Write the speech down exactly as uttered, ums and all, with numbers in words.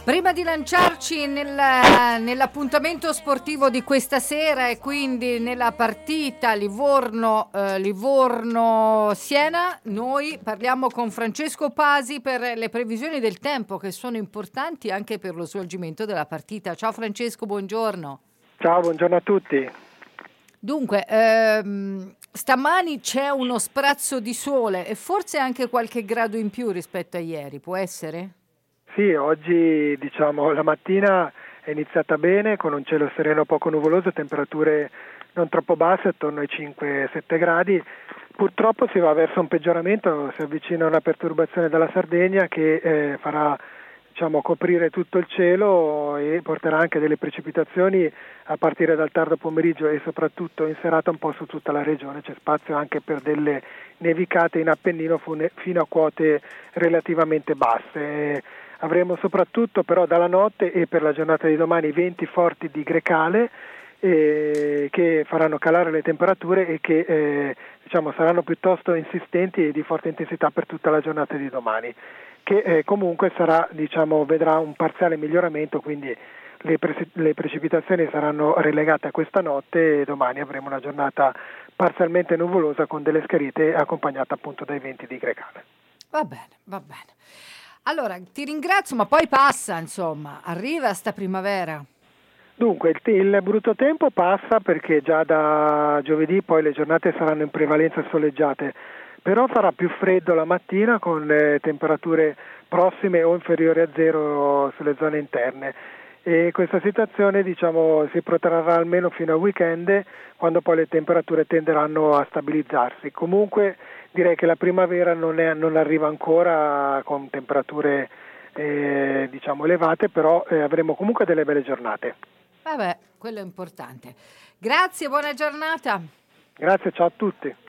Prima di lanciarci nel, nell'appuntamento sportivo di questa sera e quindi nella partita Livorno, eh, Livorno-Siena, noi parliamo con Francesco Pasi per le previsioni del tempo che sono importanti anche per lo svolgimento della partita. Ciao Francesco, buongiorno. Ciao, buongiorno a tutti. Dunque, ehm, stamani c'è uno sprazzo di sole e forse anche qualche grado in più rispetto a ieri, può essere? Sì, oggi diciamo la mattina è iniziata bene con un cielo sereno poco nuvoloso, temperature non troppo basse, attorno ai cinque sette gradi. Purtroppo si va verso un peggioramento, si avvicina una perturbazione dalla Sardegna che eh, farà diciamo coprire tutto il cielo e porterà anche delle precipitazioni a partire dal tardo pomeriggio e soprattutto in serata un po' su tutta la regione. C'è spazio anche per delle nevicate in Appennino fino a quote relativamente basse. Avremo soprattutto però dalla notte e per la giornata di domani venti forti di grecale eh, che faranno calare le temperature e che eh, diciamo saranno piuttosto insistenti e di forte intensità per tutta la giornata di domani, che eh, comunque sarà, diciamo, vedrà un parziale miglioramento, quindi le, pre- le precipitazioni saranno relegate a questa notte e domani avremo una giornata parzialmente nuvolosa con delle schiarite accompagnate appunto dai venti di grecale. Va bene, va bene. Allora, ti ringrazio, ma poi passa, insomma, arriva sta primavera. Dunque, il, il brutto tempo passa perché già da giovedì poi le giornate saranno in prevalenza soleggiate, però farà più freddo la mattina con eh, temperature prossime o inferiori a zero sulle zone interne. E questa situazione diciamo si protrarrà almeno fino al weekend, quando poi le temperature tenderanno a stabilizzarsi. Comunque direi che la primavera non, è, non arriva ancora con temperature eh, diciamo elevate, però eh, avremo comunque delle belle giornate. Vabbè, quello è importante. Grazie, buona giornata. Grazie, ciao a tutti.